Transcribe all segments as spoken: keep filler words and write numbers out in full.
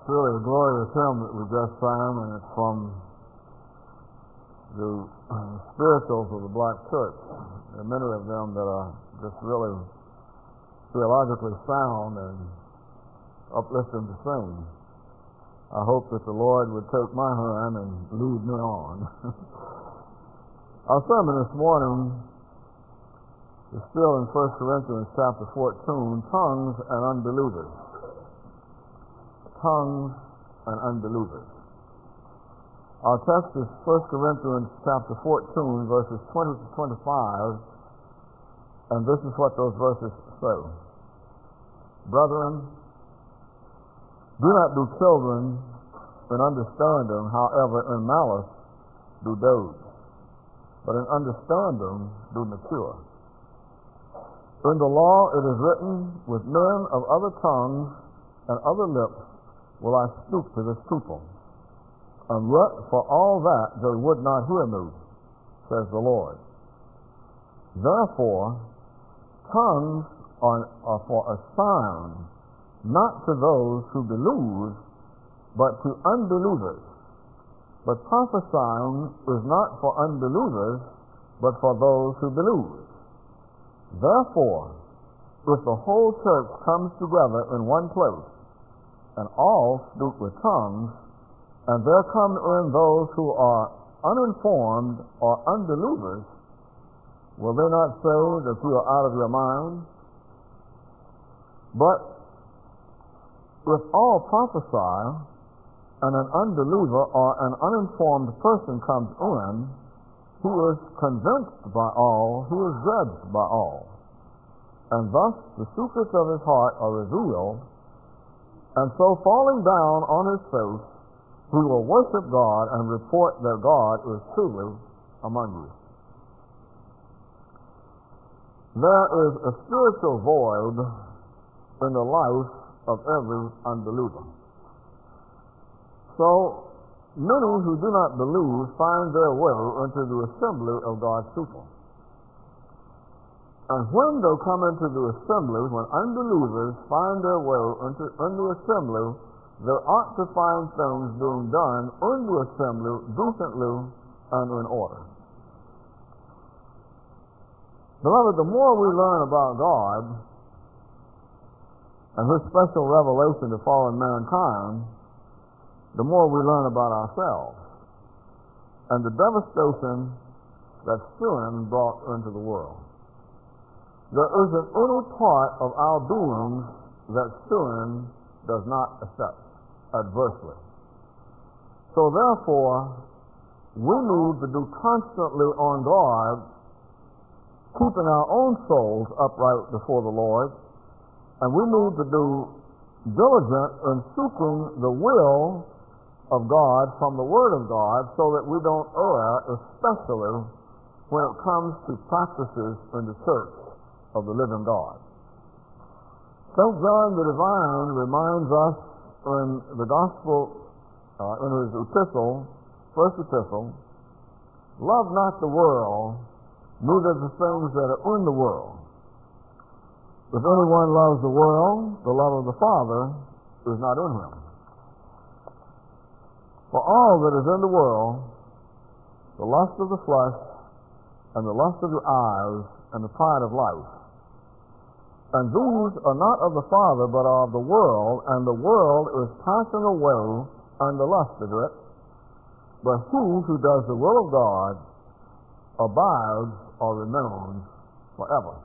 It's really a glorious hymn that we just sang, and it's from the uh, spirituals of the Black Church. There are many of them that are just really theologically sound and uplifting to sing. I hope that the Lord would take my hand and lead me on. Our sermon this morning is still in First Corinthians chapter fourteen, tongues and unbelievers. Tongues and unbelievers. Our text is First Corinthians chapter fourteen, verses twenty to twenty-five, and this is what those verses say. Brethren, do not do children in understanding, however in malice do doge, but in understanding do mature. In the law it is written, with men of other tongues and other lips will I speak to this people, and yet for all that they would not hear me, says the Lord. Therefore, tongues are, are for a sign, not to those who believe, but to unbelievers. But prophesying is not for unbelievers, but for those who believe. Therefore, if the whole church comes together in one place, and all speak with tongues, and there come in those who are uninformed or unbelievers, will they not say that you are out of your mind? But if all prophesy, and an unbeliever or an uninformed person comes in, he is convinced by all, he is judged by all. And thus the secrets of his heart are revealed, and so falling down on his face, he will worship God and report that God is truly among you. There is a spiritual void in the life of every unbeliever. So, many who do not believe find their way into the assembly of God's people. And when they come into the assembly, when unbelievers find their way into, into the assembly, they ought to find things being done in the assembly decently and in order. Beloved, the more we learn about God and His special revelation to fallen mankind, the more we learn about ourselves and the devastation that sin brought into the world. There isn't any part of our being that sin does not affect adversely. So therefore, we need to be constantly on guard, keeping our own souls upright before the Lord, and we need to be diligent in seeking the will of God from the Word of God so that we don't err, especially when it comes to practices in the church of the living God. Saint John the Divine reminds us in the Gospel, uh, in his epistle, first epistle, love not the world, neither the things that are in the world. If anyone loves the world, the love of the Father is not in him. For all that is in the world, the lust of the flesh, and the lust of the eyes, and the pride of life, and these are not of the Father, but are of the world, and the world is passing away and the lust of it, but he who does the will of God abides or remains forever.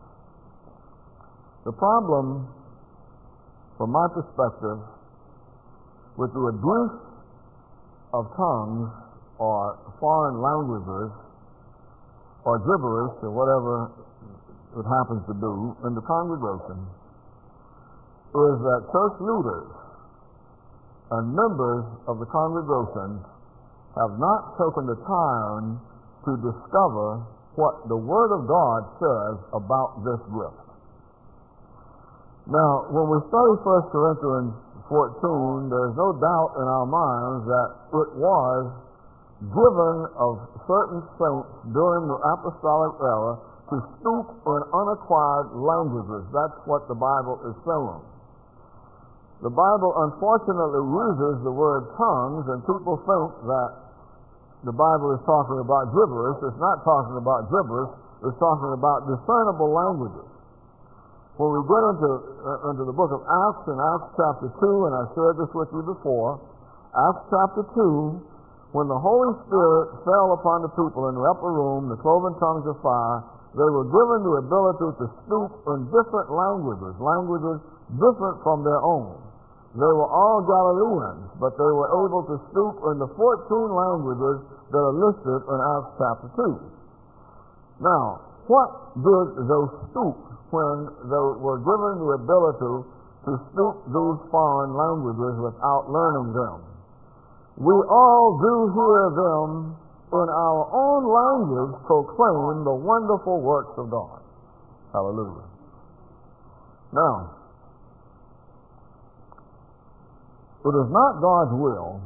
The problem, from my perspective, with the abuse of tongues or foreign languages or gibberish or whatever it happens to be in the congregation is that church leaders and members of the congregation have not taken the time to discover what the Word of God says about this gift. Now, when we study First Corinthians fourteen, there's no doubt in our minds that it was given of certain saints during the apostolic era to speak in unacquired languages. That's what the Bible is saying. The Bible unfortunately uses the word tongues, and people think that the Bible is talking about gibberish. It's not talking about gibberish. It's talking about discernible languages. When we get into, uh, into the book of Acts, in Acts chapter two, and I shared this with you before, Acts chapter two, when the Holy Spirit fell upon the people in the upper room, the cloven tongues of fire, they were given the ability to speak in different languages, languages different from their own. They were all Galileans, but they were able to speak in the fourteen languages that are listed in Acts chapter two. Now, what did they speak when they were given the ability to speak these foreign languages without learning them? We all do hear them in our own language proclaim the wonderful works of God. Hallelujah. Now, it is not God's will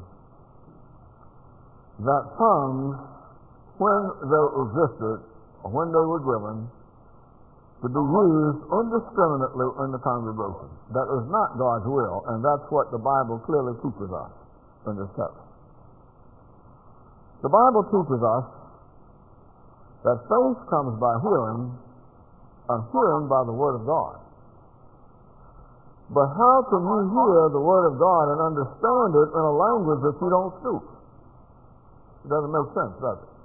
that tongues, when they existed, or when they were given, to be used indiscriminately in the congregation. That is not God's will, and that's what the Bible clearly teaches us in this text. The Bible teaches us that faith comes by hearing, and hearing by the Word of God. But how can you hear the Word of God and understand it in a language that you don't speak? It doesn't make sense, does it?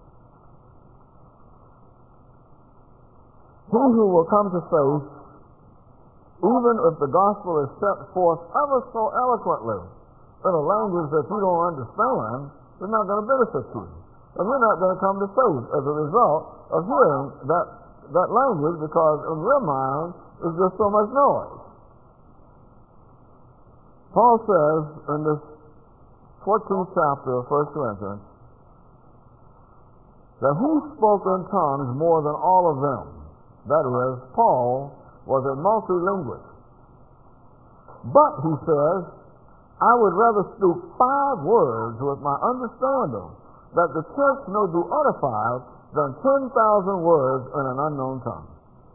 He who will come to faith, even if the gospel is set forth ever so eloquently in a language that you don't understand, is not going to benefit you. And you're not going to come to faith as a result of hearing that, that language, because in your mind is just so much noise. Paul says in this fourteenth chapter of First Corinthians that he spoke in tongues more than all of them. That is, Paul was a multilingualist. But, he says, I would rather speak five words with my understanding, that the church may be edified, than ten thousand words in an unknown tongue.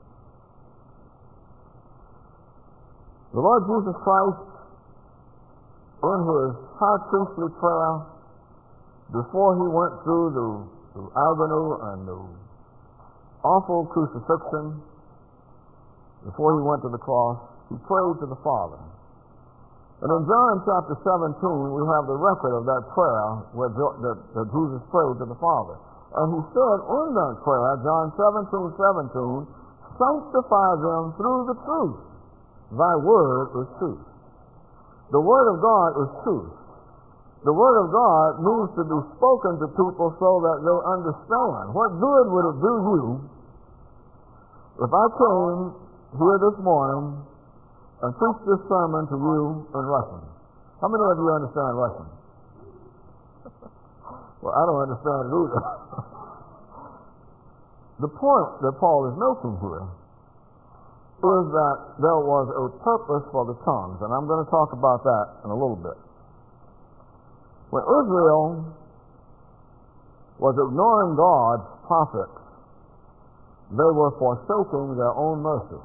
The Lord Jesus Christ, in his high priestly prayer, before he went through the, the agony and the awful crucifixion, before he went to the cross, he prayed to the Father. And in John chapter seventeen, we have the record of that prayer where that, that Jesus prayed to the Father. And he said in that prayer, John seventeen, seventeen, sanctify them through the truth. Thy word is truth. The Word of God is truth. The Word of God needs to be spoken to people so that they understand. What good would it do you if I came here this morning and preached this sermon to you in Russian? How many of you understand Russian? Well, I don't understand it either. The point that Paul is making here is that there was a purpose for the tongues, and I'm going to talk about that in a little bit. When Israel was ignoring God's prophets, they were forsaking their own mercy.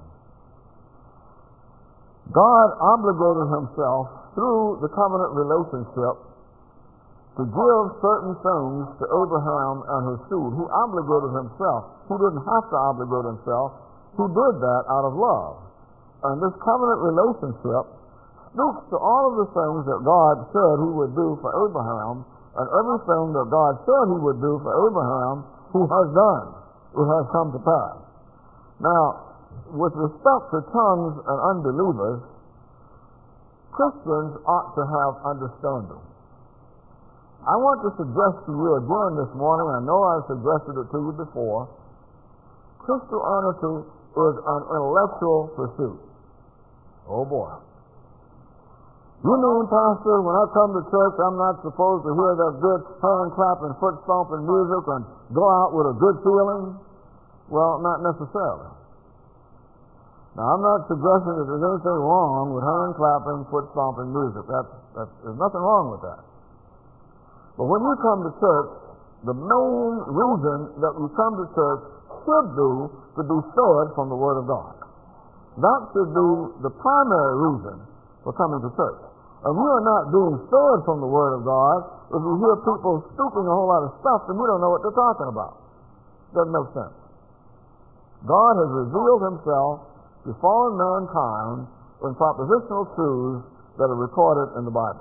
God obligated himself through the covenant relationship to give certain things to Abraham and his seed. He obligated himself. He didn't have to obligate himself. He did that out of love. And this covenant relationship speaks to all of the things that God said he would do for Abraham, and everything that God said he would do for Abraham, he has done. It has come to pass. Now, with respect to tongues and unbelievers, Christians ought to have understanding. I want to suggest to you again this morning, I know I've suggested it to you before, Christianity is an intellectual pursuit. Oh boy. You mean, Pastor, when I come to church, I'm not supposed to hear that good hand clapping, foot stomping music and go out with a good feeling? Well, not necessarily. Now, I'm not suggesting that there's anything wrong with hand clapping, foot stomping music. That's, that's, there's nothing wrong with that. But when you come to church, the main reason that you come to church should be to be fed from the Word of God. That should be the primary reason for coming to church. And you are not being stirred from the Word of God if you hear people speaking a whole lot of stuff and you don't know what they're talking about. Doesn't make sense. God has revealed himself to fallen mankind in propositional truths that are recorded in the Bible.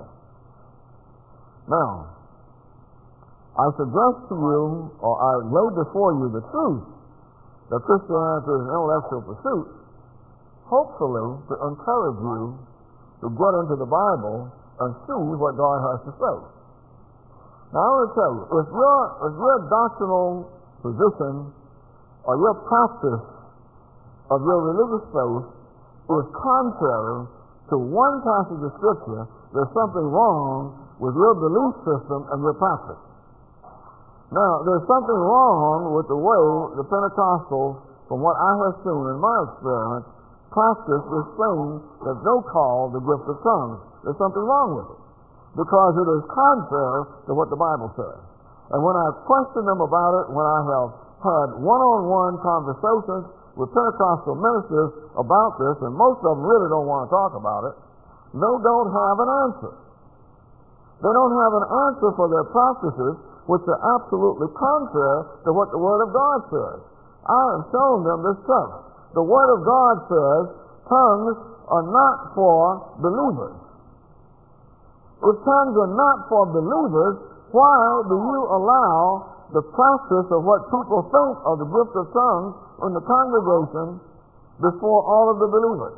Now, I suggest to you, or I lay before you the truth that Christianity is an intellectual pursuit, hopefully to encourage you to get into the Bible and see what God has to say. Now I want to tell you, if your, if your doctrinal position or your practice of your religious faith is contrary to one passage of Scripture, there's something wrong with your belief system and your practice. Now, there's something wrong with the way the Pentecostals, from what I have seen in my experience, practice this thing that they call the gift of tongues. There's something wrong with it, because it is contrary to what the Bible says. And when I question them about it, when I have had one-on-one conversations with Pentecostal ministers about this, and most of them really don't want to talk about it, they don't have an answer. They don't have an answer for their practices, which are absolutely contrary to what the Word of God says. I have shown them this truth. The Word of God says tongues are not for believers. If tongues are not for believers, why do you allow the practice of what people think of the gift of tongues in the congregation before all of the believers?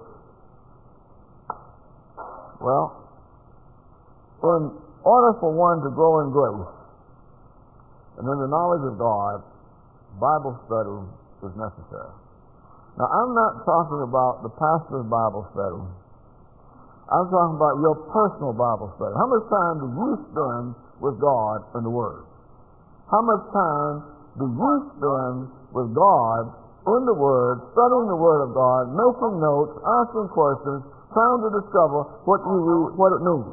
Well, in order for one to grow in grace and in the knowledge of God, Bible study is necessary. Now, I'm not talking about the pastor's Bible study. I'm talking about your personal Bible study. How much time do you spend with God and the Word? How much time do you spend with God in the Word, studying the Word of God, making notes, asking questions, trying to discover what you read, what it means?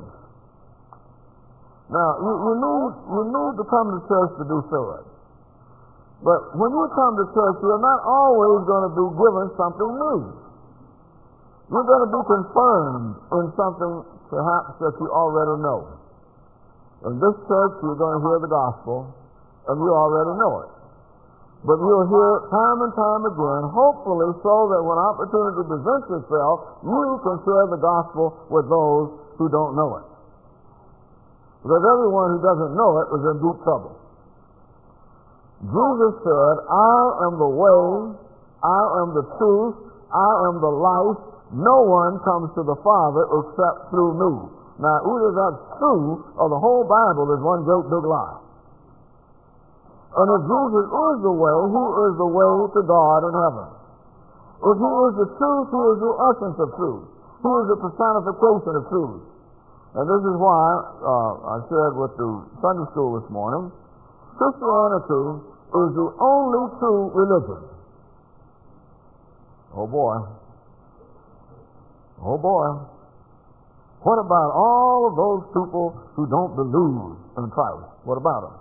Now, you, you need you need to come to church to do so. But when you come to church, you're not always going to be given something new. You're going to be confirmed in something perhaps that you already know. In this church, you're going to hear the gospel, and you already know it. But you'll hear it time and time again, hopefully so that when opportunity presents itself, you can share the gospel with those who don't know it. Because everyone who doesn't know it is in deep trouble. Jesus said, I am the way, I am the truth, I am the life. No one comes to the Father except through me. Now, either that's true or the whole Bible is one great big lie. And if Jesus is the way, he is the way to God in heaven. If he is the truth, he is the essence of truth. He is the personification of truth. And this is why uh, I shared with the Sunday school this morning, Christianity is the only true religion. Oh boy. Oh boy. What about all of those people who don't believe in Christ? What about them?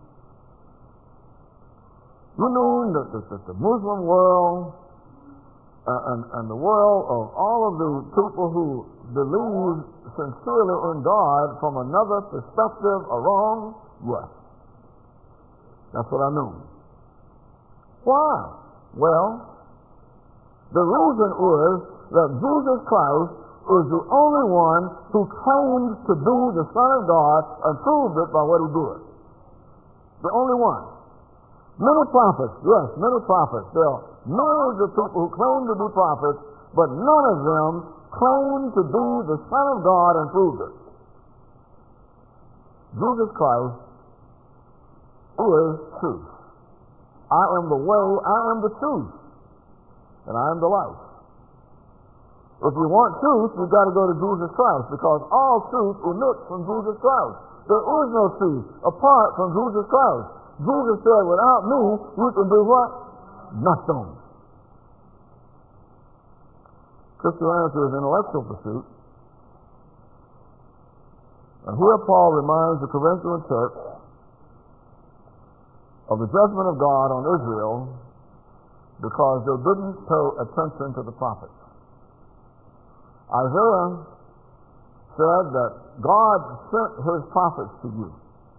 You mean that the, the, the Muslim world uh, and, and the world of all of the people who believe sincerely in God from another perspective are wrong? Yes. That's what I mean. Why? Well, the reason is that Jesus Christ is the only one who claims to be the Son of God and proved it by what he did. The only one. Many prophets, yes, many prophets. There are millions of people who claim to be prophets, but none of them claim to be the Son of God and proved it. Jesus Christ is truth. I am the way, I am the truth, and I am the life. If you want truth, you've got to go to Jesus Christ, because all truth emits from Jesus Christ. There is no truth apart from Jesus Christ. Jesus said, without me, you can do what? Nothing. Christianity is an intellectual pursuit. And here Paul reminds the Corinthian church of the judgment of God on Israel because they didn't pay attention to the prophets. Isaiah said that God sent his prophets to you.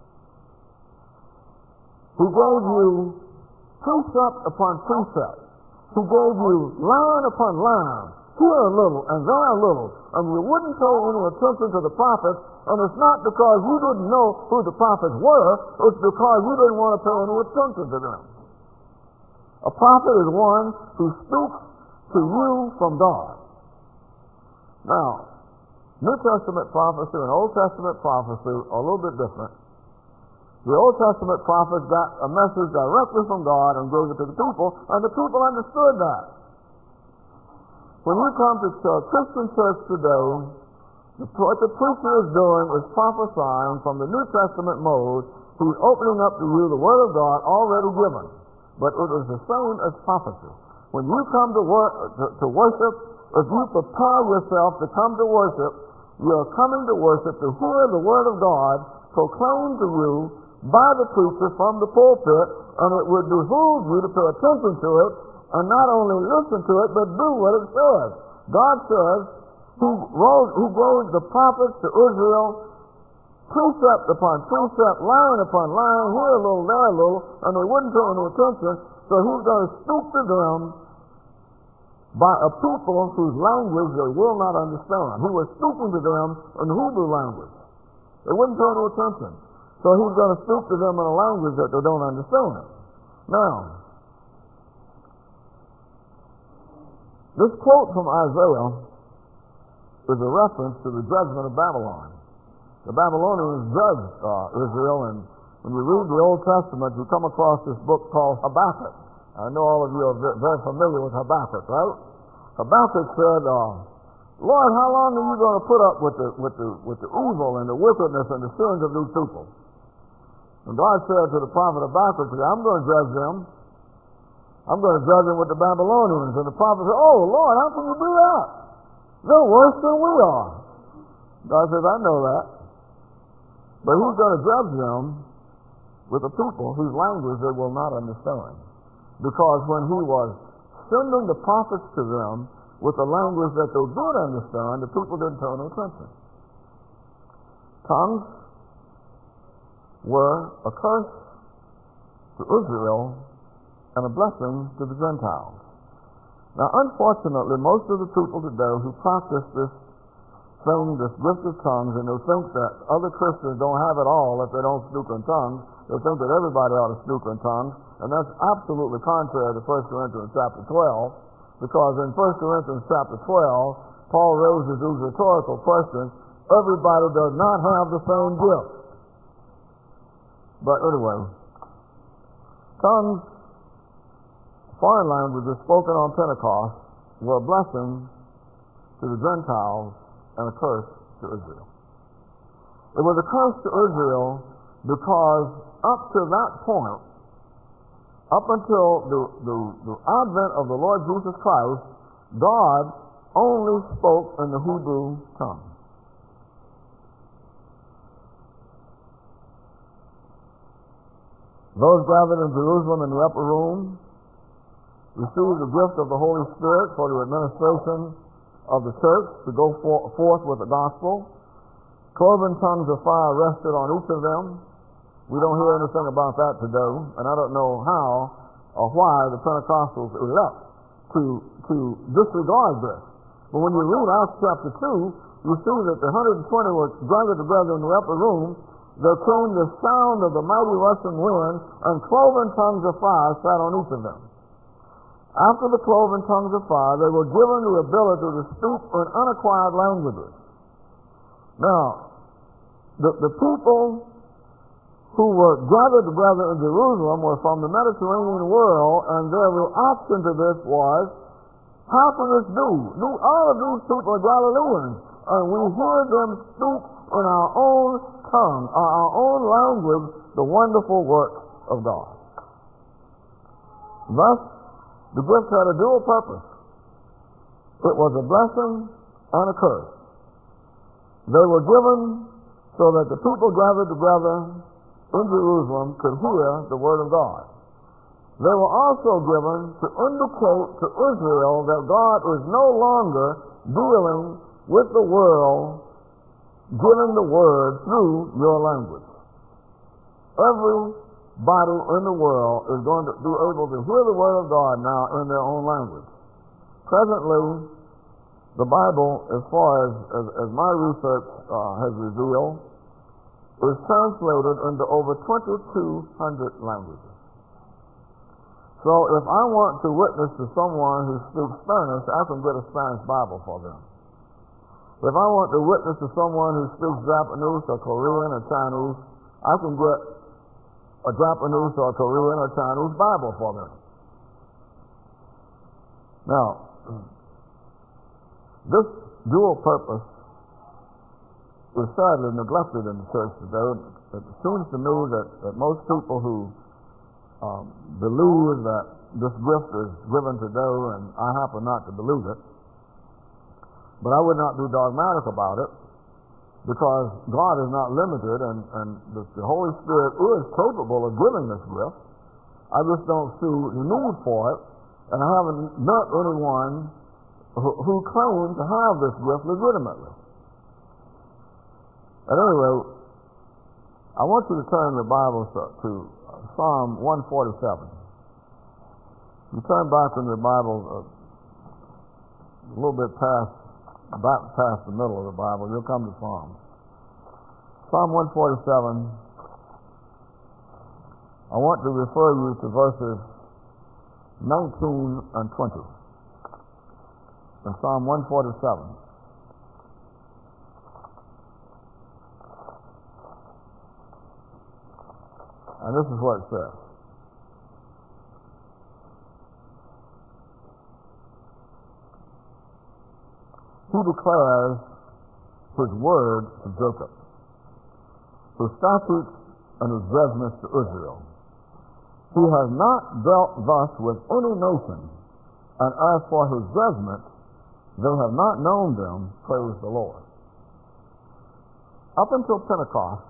He gave you precept upon precept. He gave you line upon line, here a little and there a little, and you wouldn't pay any attention to the prophets, and it's not because you didn't know who the prophets were, it's because you didn't want to pay any attention to them. A prophet is one who speaks to you from God. Now, New Testament prophecy and Old Testament prophecy are a little bit different. The Old Testament prophets got a message directly from God and gave it to the people, and the people understood that. When you come to a Christian church today, what the preacher is doing is prophesying from the New Testament mode. He's opening up to you the Word of God already given. But it is the same as prophecy. When you come to, work, to, to worship, if you prepare yourself to come to worship, you're coming to worship to hear the Word of God proclaimed to you by the preacher from the pulpit, and it would behoove you to pay attention to it and not only listen to it but do what it says. God says he, wrote, he gave the prophets to Israel precept upon precept, line upon line, here a little, there a little, and they wouldn't pay any attention, so he's going to stoop to them by a people whose language they will not understand. He was stooping to them in Hebrew language. They wouldn't pay any attention. So he's going to speak to them in a language that they don't understand. Now, this quote from Isaiah is a reference to the judgment of Babylon. The Babylonians judged uh, Israel, and when you read the Old Testament, you come across this book called Habakkuk. I know all of you are very familiar with Habakkuk, right? Habakkuk said, uh, Lord, how long are you going to put up with the, with the, with the evil and the wickedness and the sins of these people? And God said to the prophet Habakkuk, I'm going to judge them. I'm going to judge them with the Babylonians. And the prophet said, oh, Lord, how can you do that? They're worse than we are. God says, I know that. But he's going to judge them with a people whose language they will not understand. Because when he was sending the prophets to them with a language that they did understand, the people didn't pay any attention. Tongues were a curse to Israel and a blessing to the Gentiles. Now, unfortunately, most of the people today who practice this thing, this gift of tongues, and they think that other Christians don't have it all if they don't speak in tongues, they think that everybody ought to speak in tongues, and that's absolutely contrary to First Corinthians chapter twelve, because in First Corinthians chapter twelve, Paul raises these rhetorical questions. Everybody does not have the same gift. But anyway, tongues, foreign languages spoken on Pentecost, were a blessing to the Gentiles and a curse to Israel. It was a curse to Israel because up to that point, up until the, the, the advent of the Lord Jesus Christ, God only spoke in the Hebrew tongue. Those gathered in Jerusalem in the upper room received the gift of the Holy Spirit for the administration of the church to go for, forth with the gospel. Cloven tongues of fire rested on each of them. We don't hear anything about that today, and I don't know how or why the Pentecostals elect to, to disregard this. But when you read Acts chapter two, you see that the one hundred twenty were gathered together in the upper room. There came the sound of the mighty rushing wind, and cloven tongues of fire sat on each of them. After the cloven tongues of fire, they were given the ability to speak in unacquired languages. Now, the, the people who were gathered together in Jerusalem were from the Mediterranean world, and their reaction to this was, how can this be? All of these people are Galileans, and we hear them speak in our own tongue, or our own language, the wonderful work of God. Thus, the gift had a dual purpose. It was a blessing and a curse. They were given so that the people gathered together in Jerusalem could hear the word of God. They were also given to indicate to Israel that God is no longer dealing with the world giving the word through your language. Everybody in the world is going to be able to hear the word of God now in their own language. Presently, the Bible, as far as, as, as my research uh, has revealed, is translated into over twenty-two hundred languages. So if I want to witness to someone who speaks Spanish, I can get a Spanish Bible for them. If I want to witness to someone who speaks Japanese or Korean or Chinese, I can get a Japanese or Korean or Chinese Bible for them. Now, this dual purpose is sadly neglected in the church today. It seems to me that, that most people who um, believe that this gift is given to do, and I happen not to believe it, but I would not be dogmatic about it, because God is not limited, and, and the, the Holy Spirit is capable of giving this gift. I just don't see the need for it, and I haven't met anyone who, who claims to have this gift legitimately. At any rate, I want you to turn your Bibles to Psalm one forty-seven. You turn back in your Bible a little bit past, back past the middle of the Bible, you'll come to Psalms. Psalm one forty-seven, I want to refer you to verses nineteen and twenty. In Psalm one forty-seven. And this is what it says. He declares his word to Jacob, his statutes and his judgments to Israel. He has not dealt thus with any nation, and as for his judgments, they have not known them, praise the Lord. Up until Pentecost,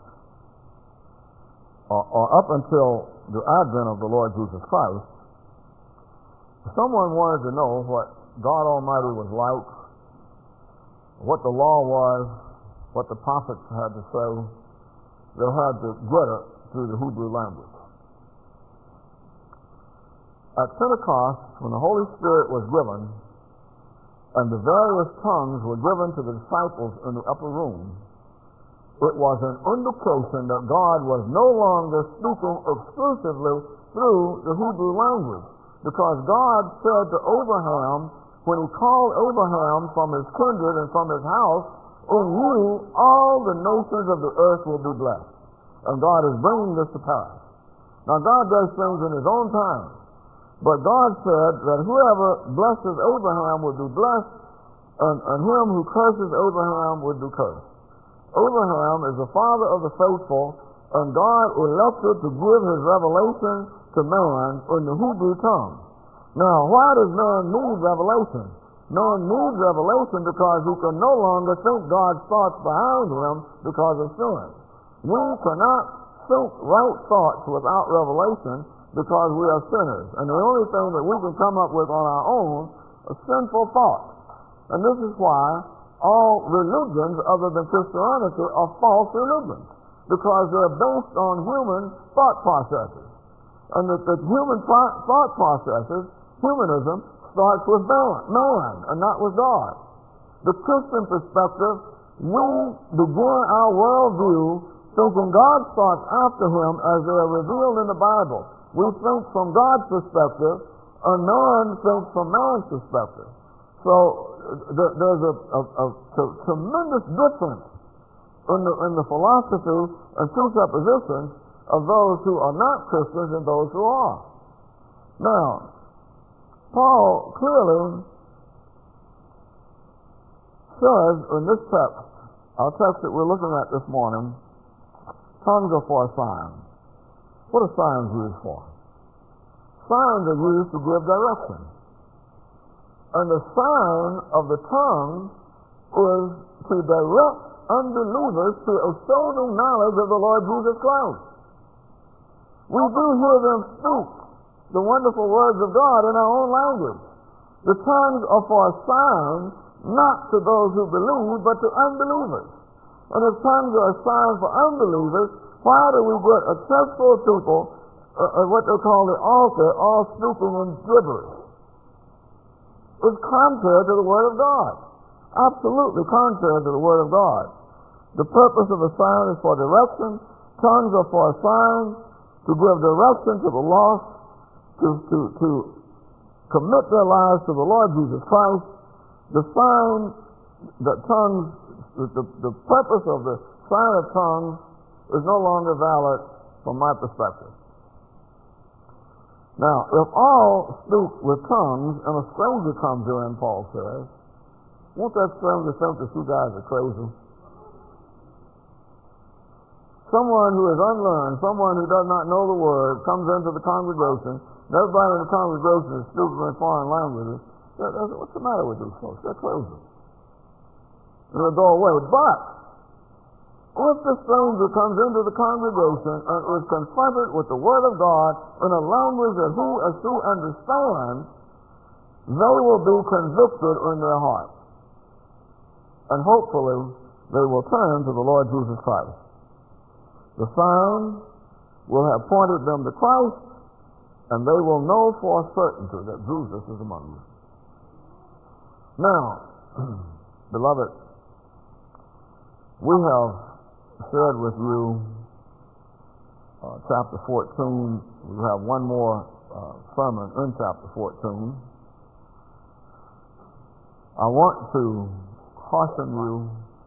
or, or up until the advent of the Lord Jesus Christ, someone wanted to know what God Almighty was like, what the law was, what the prophets had to say. They had to get it through the Hebrew language. At Pentecost, when the Holy Spirit was given, and the various tongues were given to the disciples in the upper room, it was an indication that God was no longer speaking exclusively through the Hebrew language, because God said to Abraham, when he called Abraham from his kindred and from his house, in you all the nations of the earth will be blessed. And God is bringing this to pass. Now God does things in his own time, but God said that whoever blesses Abraham would be blessed, and, and him who curses Abraham would be cursed. Abraham is the father of the faithful, and God elected to give his revelation to man in the Hebrew tongue. Now, why does man need revelation? Man needs revelation because he can no longer think God's thoughts behind him because of sin. We cannot think right thoughts without revelation because we are sinners. And the only thing that we can come up with on our own are sinful thoughts. And this is why all religions other than Christianity are false religions, because they're based on human thought processes. And that the human thought processes, humanism, starts with man and not with God. The Christian perspective, we begin our worldview thinking God's thoughts after him as they are revealed in the Bible. We think from God's perspective, and man thinks from man's perspective. So th- there's a, a, a t- tremendous difference in the, in the philosophy and presuppositions of those who are not Christians and those who are. Now, Paul clearly says in this text, our text that we're looking at this morning, tongues are for a sign. What are signs used for? Signs are used to give direction. And the sign of the tongue is to direct unbelievers to a saving knowledge of the Lord Jesus Christ. We do hear them speak the wonderful words of God in our own language. The tongues are for a sign, not to those who believe, but to unbelievers. And if tongues are a sign for unbelievers, why do we get a church full of people uh, at what they call the altar all speaking in gibberish? It's contrary to the Word of God. Absolutely contrary to the Word of God. The purpose of a sign is for direction. Tongues are for a sign to give direction to the lost, to, to, to commit their lives to the Lord Jesus Christ. The sign that tongues, the, the, the purpose of the sign of tongues is no longer valid from my perspective. Now, if all speak with tongues and a stranger comes in, Paul says, won't that stranger think that you guys are crazy? Someone who is unlearned, someone who does not know the Word, comes into the congregation, and everybody in the congregation is speaking in foreign languages. What's the matter with these folks? They're crazy. And they'll go away. But if the stranger comes into the congregation and is confronted with the Word of God in a language that he or she understands, they will be convicted in their heart. And hopefully they will turn to the Lord Jesus Christ. The sign will have pointed them to Christ, and they will know for certainty that Jesus is among you. Now, beloved, we have shared with you uh, chapter fourteen. We have one more uh, sermon in chapter fourteen. I want to caution you,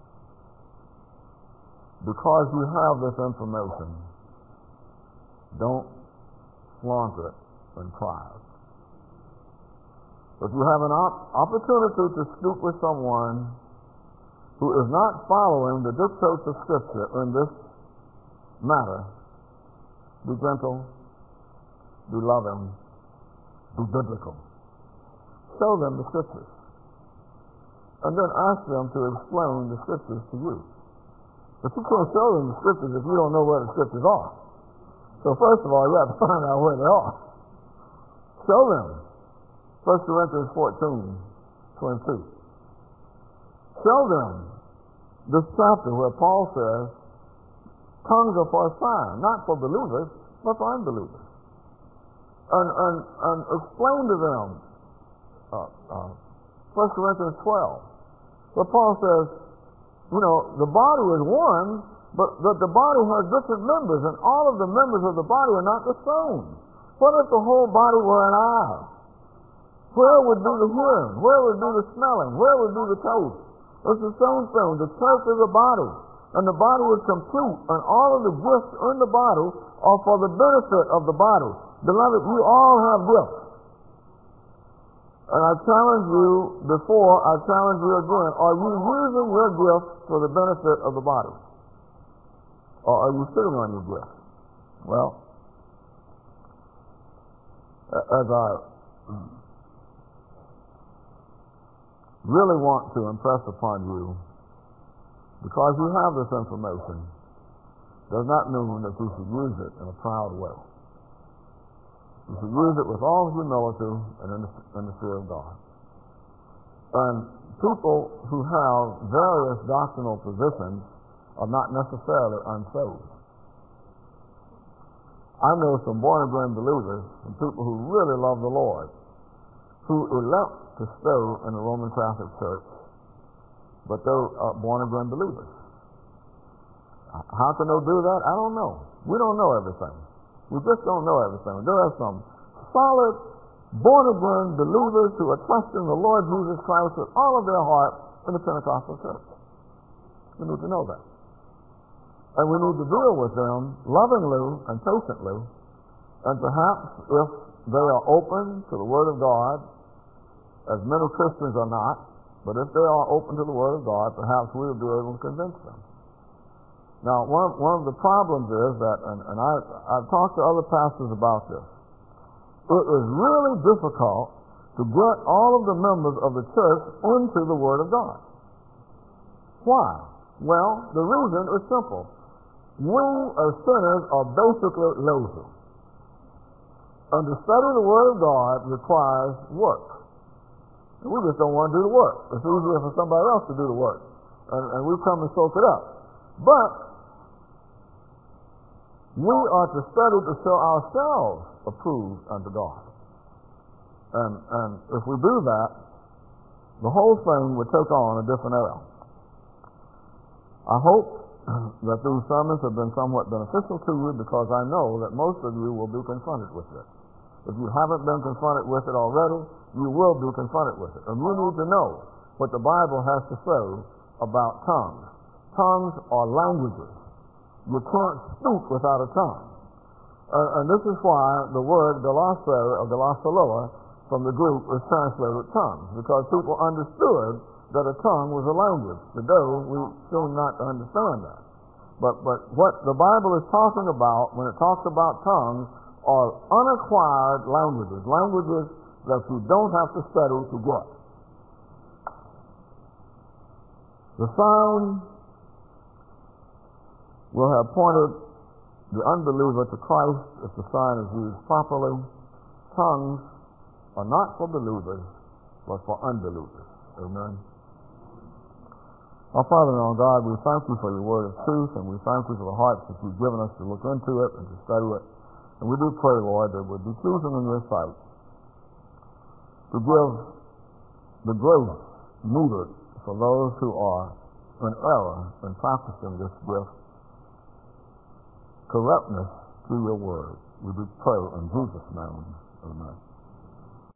because you have this information, don't flaunt it in pride. If you have an op- opportunity to speak with someone who is not following the dictates of Scripture in this matter, be gentle, be loving, be biblical. Show them the Scriptures. And then ask them to explain the Scriptures to you. But you can't show them the Scriptures if you don't know where the Scriptures are. So first of all, you have to find out where they are. Show them. First Corinthians fourteen, twenty-two. Show them this chapter where Paul says, tongues are for a sign, not for believers, but for unbelievers. And, and, and explain to them uh, uh, First Corinthians twelve, where Paul says, you know, the body is one, but that the body has different members, and all of the members of the body are not the same. What if the whole body were an eye? Where would be the hearing? Where would be the smelling? Where would be the taste? It's the same thing. The church is a body, and the body is complete, and all of the gifts in the body are for the benefit of the body. Beloved, you all have gifts. And I challenge you before, I challenge you again, are you using your gifts for the benefit of the body? Or are you sitting on your gifts? Well, as I really want to impress upon you, because you have this information, does not mean that you should use it in a proud way. You should use it with all humility and in the, in the fear of God. And people who have various doctrinal positions are not necessarily unsaved. I know some born-again believers and people who really love the Lord who elect to stay in the Roman Catholic Church, but they are born-again believers. How can they do that? I don't know. We don't know everything. We just don't know everything. There are some solid, born-again believers who are trusting the Lord Jesus Christ with all of their heart in the Pentecostal church. We need to know that. And we need to deal with them lovingly and patiently, and perhaps if they are open to the Word of God, as many Christians are not, but if they are open to the Word of God, perhaps we will be able to convince them. Now, one, one of the problems is that, and, and I, I've talked to other pastors about this, it is really difficult to get all of the members of the church into the Word of God. Why? Well, the reason is simple. We as sinners are basically lazy. And to study the Word of God requires work. We just don't want to do the work. It's easier for somebody else to do the work. And, and we come and soak it up. But we are to study to show ourselves approved unto God. And, and if we do that, the whole thing would take on a different era. I hope that these sermons have been somewhat beneficial to you, because I know that most of you will be confronted with it. If you haven't been confronted with it already, you will be confronted with it. And you need to know what the Bible has to say about tongues. Tongues are languages. You can't speak without a tongue. Uh, and this is why the word glosso or glossolalia from the Greek is translated tongues, because people understood that a tongue was a language. Today, we seem not to understand that. But, but what the Bible is talking about when it talks about tongues are unacquired languages, languages that you don't have to study to get. The sign will have pointed the unbeliever to Christ if the sign is used properly. Tongues are not for believers, but for unbelievers. Amen. Our Father and our God, we thank you for your word of truth, and we thank you for the hearts that you've given us to look into it and to study it. And we do pray, Lord, that it would be pleasing in your sight to give the grace needed for those who are in error in practicing this gift, correctness through your word. We do pray in Jesus' name. Amen.